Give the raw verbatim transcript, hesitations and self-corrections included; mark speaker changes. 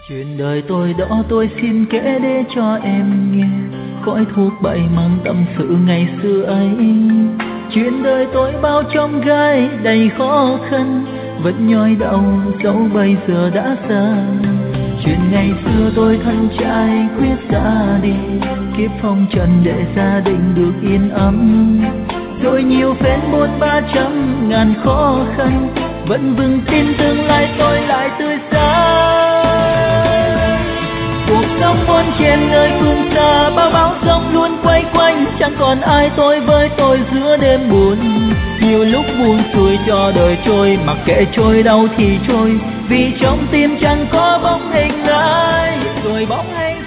Speaker 1: Chuyện đời tôi đó tôi xin kể để cho em nghe, khói thuốc bay mang tâm sự ngày xưa ấy. Chuyện đời tôi bao trong gai đầy khó khăn, vẫn nhói đau dẫu bây giờ đã xa. Chuyện ngày xưa tôi thân trai quyết ra đi, kiếp phong trần để gia đình được yên ấm. Rồi nhiều phen buồn ba trăm ngàn khó khăn, vẫn vững tin tương lai tôi lại tươi sáng. Cuộc sống bon chen nơi phương xa, bao bão giông luôn quay quanh, chẳng còn ai tôi với tôi giữa đêm buồn. Nhiều lúc buồn xuôi cho đời trôi, mặc kệ trôi đâu thì trôi, vì trong tim chẳng có bóng hình ai. Rồi bóng hay